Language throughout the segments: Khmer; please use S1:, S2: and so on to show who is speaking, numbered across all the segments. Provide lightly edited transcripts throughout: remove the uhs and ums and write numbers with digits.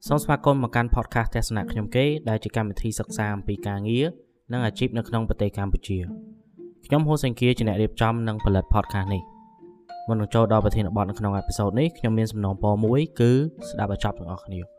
S1: សូមស្វាគមន៍មកកាន់ podcast ទស្សនៈខ្ញុំគេដែលជាកម្មវិធីសិក្សាអំពីការងារនិងអាជីពនៅក្នុងប្រទេសកម្ពុជាខ្ញុំហូសេងគៀជាអ្នករៀបចំនិងផលិត podcast នេះមុននឹងចូលដល់ប្រធានបទនៅក្នុងអេពីសូតនេះខ្ញុំមានសំណូមពរមួយគឺស្ដាប់ឲ្យចប់ទាំងអស់គ្នា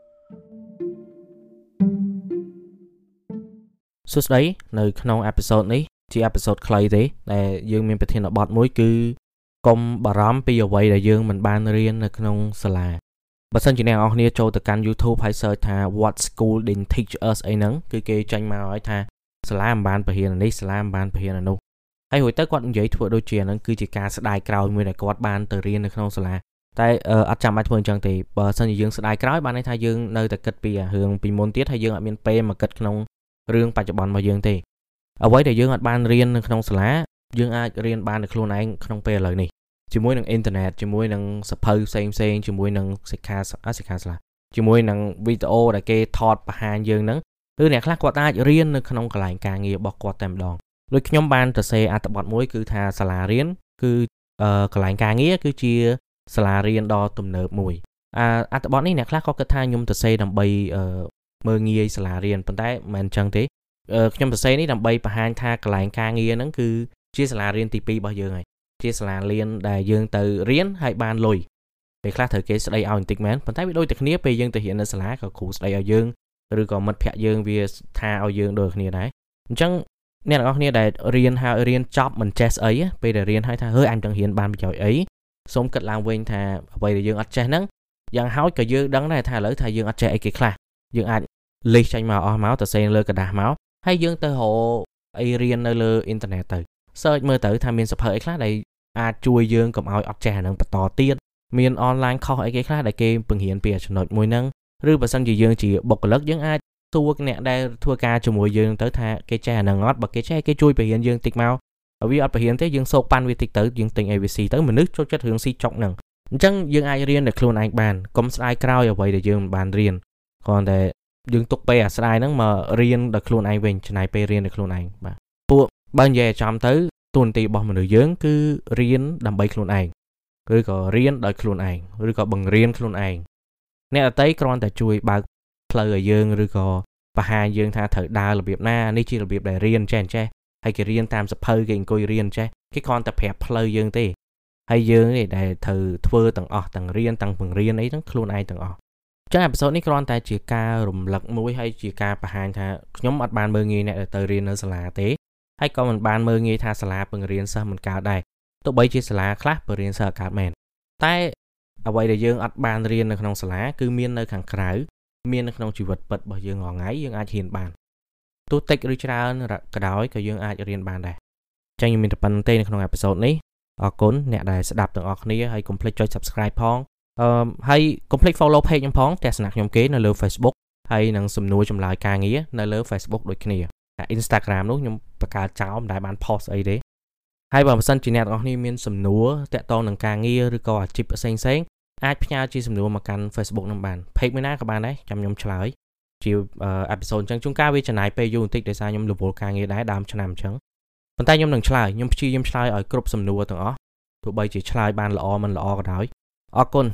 S1: សួស្ដីនៅក្នុងអេពីសូតនេះជាអេពីសូតខ្លីទេដែលយើងមានប្រធានបទមួយគឺកុំបារម្ភពីអ្វីដែលយើងមិនបានរៀននៅក្នុងសាលាបើសិនជាអ្នកនរគ្នាចូលទៅកាន់ YouTube ហើយ search ថា what school didn't teach us អីហ្នឹងគឺគេចេញមកឲ្យថាសាលាមិនបានបង្រៀននេះសាលាមិនបានបង្រៀននោះហើយរួចទៅគាត់និយាយធ្វើដូចជាហ្នឹងគឺជាការស្ដាយក្រោយមួយដែលគាត់បានទៅរៀននៅក្នុងសាលាតែអត់ចាំបាច់ធ្វើអញ្ចឹងទេបើសិនជាយើងស្ដាយក្រោយបានន័យថាយើងនៅតែគិតពីរឿងពីមុនទៀតហើយយើងអត់មានពេលមកគិតក្នុងរឿងបច្ចុប្បន្នរបស់យើងទេអ្វីដែលយើងអត់បានរៀននៅក្នុងសាលាយើងអាចរៀនបាននៅខ្លួនឯងក្នុងពេលឥឡូវនេះជាមួយនឹងអ៊ីនធឺណិតជាមួយនឹងសភៅផ្សេងជាមួយនឹងសិក្ខាសាលាជាមួយនឹងវីដេអូដែលគេថតបង្ហាញយើងហ្នឹងគឺអ្នកខ្លះគាត់អាចរៀននៅក្នុងកន្លែងការងាររបស់គាត់តែម្ដងដូចខ្ញុំបានទៅសេអត្ថបទមួយគឺថាសាលារៀនគឺកន្លែងការងារគឺជាសាលារៀនដ៏ទំនើបមួយអត្ថបទនេះអ្នកខ្លះក៏គិតថាខ្ញុំទៅសេដើម្បីមើលងាយសាលារៀនប៉ុន្តែមិនមែនអញ្ចឹងទេខ្ញុំទៅសេនេះដើម្បីបង្ហាញថាកន្លែងការងារហ្នឹងគឺជាសាលារៀនទី2របស់យើងហើយជាសាលារៀនដែលយើងទៅរៀនហើយបានលុយពេលខ្លះត្រូវគេស្ដីឲ្យបន្តិចមែនប៉ុន្តែវាដូចតែគ្នាពេលយើងទៅរៀននៅសាលាក៏គ្រូស្ដីឲ្យយើងឬក៏មិត្តភ័ក្តិយើងវាថាឲ្យយើងដូចគ្នាដែរអញ្ចឹងអ្នកទាំងអស់គ្នាដែលរៀនហើយរៀនចប់មិនចេះស្អីពេលដែលរៀនហើយថាអញចង់រៀនបានប្រយោជន៍អីសូមគិតឡើងវិញថាអ្វីដែលយើងអត់ចេះហ្នឹងយ៉ាងហោចក៏យើងដឹងដែរថាឥឡូវថាយើងអត់ចេះអីគេខ្លះយើងអាចលេខចេញមកអស់មកទៅសេលើกระดาษមកហើយយើងទៅរកអីរៀននៅលើអ៊ីនធឺណិតទៅ search មើលទៅថាមានសភៅអីខ្លះដែលអាចជួយយើងកុំឲ្យអត់ចេះអានឹងបន្តទៀតមានអនឡាញខុសអីគេខ្លះដែលគេបង្រៀនពីចំណុចមួយហ្នឹងឬបើសិនជាយើងជាបុគ្គលិកយើងអាចសួរអ្នកដែលធ្វើការជាមួយយើងទៅថាគេចេះអានឹងអត់បើគេចេះគេជួយបង្រៀនយើងតិចមកវាអត់បង្រៀនទេយើងសោកប៉ាន់វាតិចទៅយើងទិញ ABC ទៅមនុស្សចូលចិត្តរឿងស៊ីចុកហ្នឹងអញ្ចឹងយើងអាចរៀនតែខ្លួនឯងបានកុំស្ដាយក្រោយអ្វីដែលយើងមិនបានរៀនគ្រាន់តែយើងទុកពេលអាស្ដាយហ្នឹងមករៀនដល់ខ្លួនឯងវិញច្នៃពេលរៀនដល់ខ្លួនឯងបាទពួកបើនិយាយឲ្យចំទៅទូនទីរបស់មនុស្សយើងគឺរៀនដើម្បីខ្លួនឯងឬក៏រៀនដោយខ្លួនឯងឬក៏បង្រៀនខ្លួនឯងអ្នកដទៃគ្រាន់តែជួយបើកផ្លូវឲ្យយើងឬក៏បង្ហាញយើងថាត្រូវដើររបៀបណានេះជារបៀបដែលរៀនចេះហើយគេរៀនតាមសភៅគេអង្គុយរៀនចេះគេគ្រាន់តែប្រាប់ផ្លូវយើងទេហើយយើងឯងដែលត្រូវធ្វើទាំងអស់ទាំងរៀនទាំងបង្រៀនអីហ្នឹងខ្លួនឯងទាំងអស់ចឹងអេពីសូតនេះគ្រាន់តែជាការរំលឹកមួយហើយជាការបង្ហាញថាខ្ញុំអត់បានមើលងាយអ្នកដែលទៅរៀននៅសាលាទេហើយក៏មិនបានមើលងាយថាសាលាបង្រៀនសិស្សមិនកើតដែរទោះបីជាសាលាខ្លះបង្រៀនសិស្សកើតមែនតែអ្វីដែលយើងអត់បានរៀននៅក្នុងសាលាគឺមាននៅខាងក្រៅមាននៅក្នុងជីវិតពិតរបស់យើងរាល់ថ្ងៃយើងអាចរៀនបានទោះតិចឬច្រើនក៏ដោយក៏យើងអាចរៀនបានដែរចឹងខ្ញុំមានតែប៉ុណ្្នឹងទេនៅក្នុងអេពីសូតនេះអរគុណអ្នកដែលស្ដាប់ទាំងអស់គ្នាហើយកុំភ្លេចចុច Subscribe ផងហើយកុំភ្លេច Follow Page ខ្ញុំផងទស្សនៈខ្ញុំគេនៅលើ Facebook ហើយនឹងសំណួរចម្លើយការងារនៅលើ Facebook ដូចគ្នាInstagram នោះខ្ញុំបង្កើតចោលមិនដែលបាន post អីទេហើយបើមិនសិនជាអ្នកទាំងអស់គ្នាមានសំណួរតាក់ទងនឹងការងារឬក៏អាជីពផ្សេងអាចផ្ញើជាសំណួរមកកាន់ Facebook នឹងបាន page មួយណាក៏បានដែរចាំខ្ញុំឆ្លើយជាអេពីសូតអញ្ចឹងជួនកាលវាចំណាយពេលយូរបន្តិចដោយសារខ្ញុំរវល់ការងារដែរដើមឆ្នាំអញ្ចឹងប៉ុន្តែខ្ញុំនឹងឆ្លើយខ្ញុំព្យាយាមឆ្លើយឲ្យគ្រប់សំណួរទាំងអស់ទោះបីជាឆ្លើយបានល្អមិនល្អក៏ដោយអរគុណ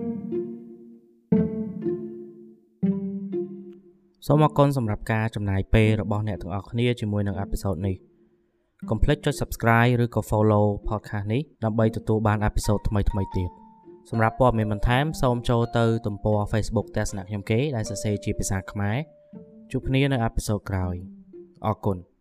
S1: សូមអរគុណសម្រាប់ការចំណាយពេលរបស់អ្នកទាំងអស់គ្នាជាមួយនឹងអេពីសូតនេះកុំភ្លេចចុច Subscribe ឬក៏ Follow podcast នេះដើម្បីទទួលបានអេពីសូតថ្មីទៀតសម្រាប់ព័ត៌មានបន្ថែមសូមចូលទៅទំព័រ Facebook ទស្សនៈខ្ញុំគេដែលសរសេរជាភាសាខ្មែរជួបគ្នានៅអេពីសូតក្រោយអរគុណ